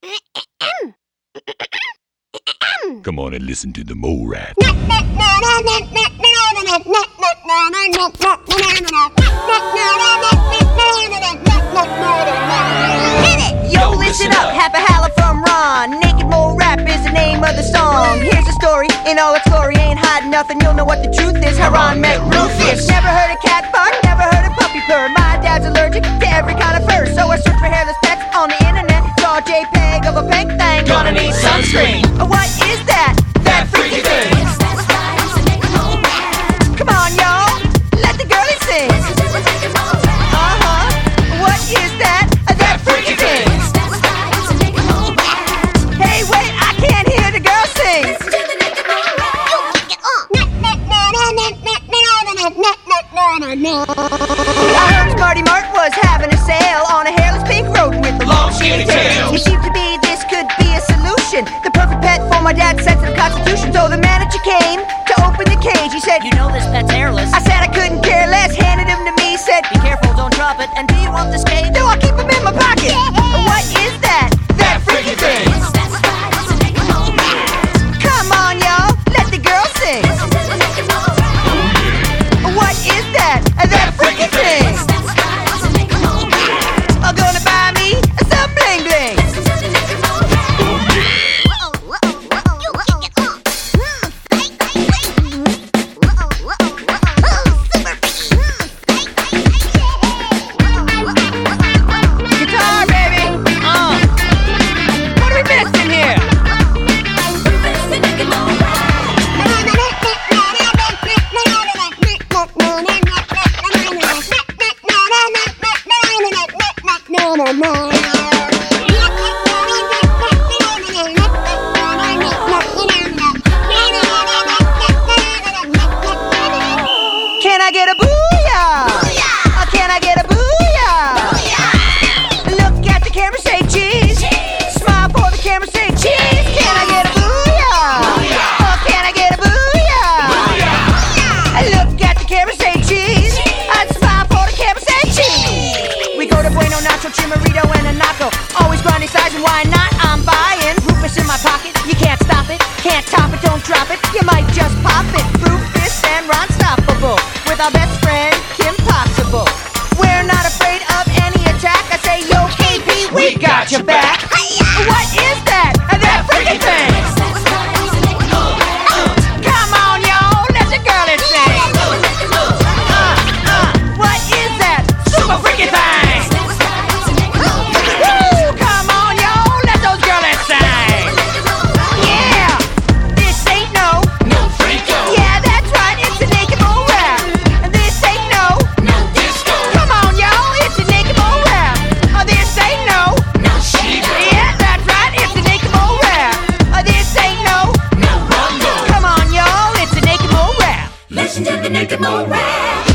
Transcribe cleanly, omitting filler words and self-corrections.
Come on and listen to the mole rat. Yo, listen up, half a holla from Ron. Naked Mole Rap is the name of the song. Here's the story, in all its glory, ain't hiding nothing, you'll know what the truth is. How Ron met Rufus. Never heard a cat bark, never heard a puppy purr. My dad's allergic to every kind of fur, so I searched for hairless pets on the internet. Saw a JPEG of a pink thing. Gonna need sunscreen. What is that? That freaky thing. Come on, y'all, let the girlie sing. What is that? That freaky thing. Hey, wait, I can't hear the girl sing. I heard Smarty Mart was having a sale on a hairless pink rodent with a long skinny tail. It seemed to be this could be a solution, the perfect pet for my dad's sensitive constitution. So the manager came to open the cage. He said, You know this pet's hairless. I said I couldn't care less, handed him to me, said, Be careful, don't drop it. And do you want this cage? no, I'll keep him in my pocket. What is that? That freaky thing. Come on, y'all, let the girl sing. What is that? That freaky thing. I'm gonna buy me some bling bling. Guitar, baby. What are we missing here? Can I get a booyah? Can I get a booyah? Look at the camera, say cheese. Smile for the camera, say cheese. Can I get a booyah? Can I get a booyah? Look at the camera, say cheese. I'd smile for the camera, say cheese. We go to Bueno, Nacho, Chimarito, and a Naco. Always grinding size, and why not? I'm buying. Rufus in my pocket, you can't stop it. Can't top it, don't drop it. You might just pop it. Rufus and Ron Stoppable. With our best friend, Kim Possible. We're not afraid of any attack. I say, yo, KP, we got your back. What is that? That freaky thing. Come on, y'all, let the girlie sing. What is that? Super freaky thing. Woo! Come on, y'all, let those girlies sing. Yeah, this ain't no freako. Yeah, that's right, it's a naked mole rap. This ain't no Disco. Come on, y'all, it's a naked mole rap. This ain't no Shiva. Yeah, that's right, it's a naked mole rap. This ain't no Rumble. Come on, y'all, it's a naked mole rap. Listen to the Naked Mole Rap.